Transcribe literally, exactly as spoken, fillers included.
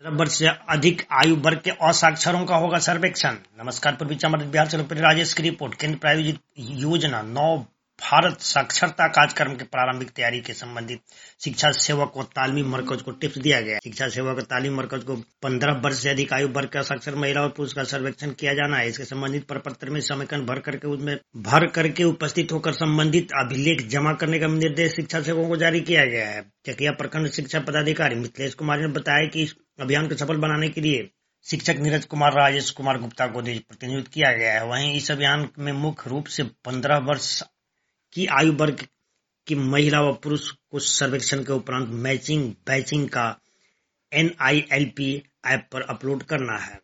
पंद्रह वर्ष से अधिक आयु वर्ग के असाक्षरों का होगा सर्वेक्षण। नमस्कार, पूर्वी चंपारण बिहार से राजेश की रिपोर्ट। केंद्र प्रायोजित योजना नौ भारत साक्षरता कार्यक्रम के प्रारंभिक तैयारी के संबंधित शिक्षा सेवक व तालीमी मरकज को टिप्स दिया गया। शिक्षा सेवक व तालीमी मरकज को पंद्रह वर्ष से अधिक आयु वर्ग के साक्षर महिला और पुरुष का सर्वेक्षण किया जाना है। इसके संबंधित प्रपत्र में समीकरण भर करके उसमें भर करके उपस्थित होकर संबंधित अभिलेख जमा करने का निर्देश शिक्षा सेवकों को जारी किया गया है। चकिया प्रखंड शिक्षा पदाधिकारी मिथिलेश कुमार ने बताया कि इस अभियान को सफल बनाने के लिए शिक्षक नीरज कुमार राजेश कुमार गुप्ता को प्रतिनियुक्त किया गया है। वहीं इस अभियान में मुख्य रूप से पंद्रह वर्ष की आयु वर्ग की महिला व पुरुष को सर्वेक्षण के उपरांत मैचिंग बैचिंग का N I L P app पर अपलोड करना है।